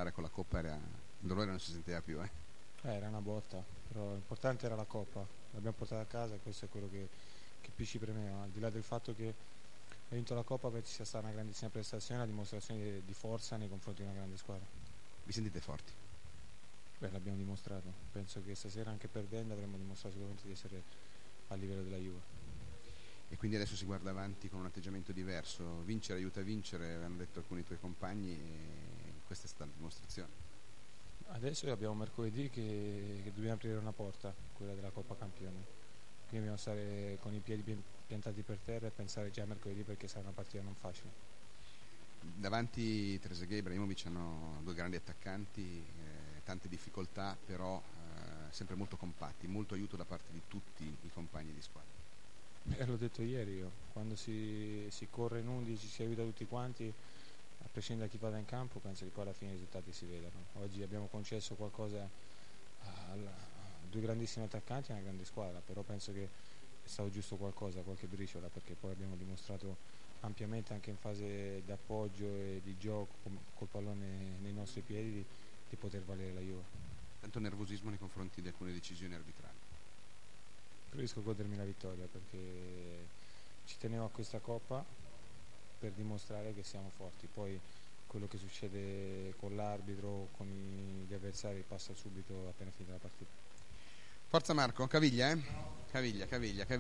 fare con la Coppa il dolore non si sentiva più, eh? Era una botta, però l'importante era la Coppa, l'abbiamo portata a casa e questo è quello che più ci premeva, al di là del fatto che hai vinto la Coppa, penso sia stata una grandissima prestazione, una dimostrazione di forza nei confronti di una grande squadra. Vi sentite forti? Beh, l'abbiamo dimostrato, penso che stasera anche perdendo avremmo dimostrato sicuramente di essere a livello della Juve. E quindi adesso si guarda avanti con un atteggiamento diverso, vincere aiuta a vincere, hanno detto alcuni tuoi compagni, e questa è stata la dimostrazione. Adesso abbiamo mercoledì che dobbiamo aprire una porta, quella della Coppa Campioni, quindi dobbiamo stare con i piedi piantati per terra e pensare già a mercoledì perché sarà una partita non facile. Davanti Trezeguet e Ibrahimovic hanno due grandi attaccanti, tante difficoltà, però sempre molto compatti, molto aiuto da parte di tutti i compagni di squadra. L'ho detto ieri io, quando si corre in 11, si aiuta tutti quanti, a prescindere da chi vada in campo, penso che poi alla fine i risultati si vedano. Oggi abbiamo concesso qualcosa a due grandissimi attaccanti e a una grande squadra, però penso che è stato giusto qualcosa, qualche briciola, perché poi abbiamo dimostrato ampiamente anche in fase di appoggio e di gioco col pallone nei nostri piedi di poter valere la Juve. Tanto nervosismo nei confronti di alcune decisioni arbitrali. Preferisco godermi la vittoria perché ci tenevo a questa Coppa per dimostrare che siamo forti. Poi quello che succede con l'arbitro, con gli avversari passa subito appena finita la partita. Forza Marco, caviglia, Caviglia.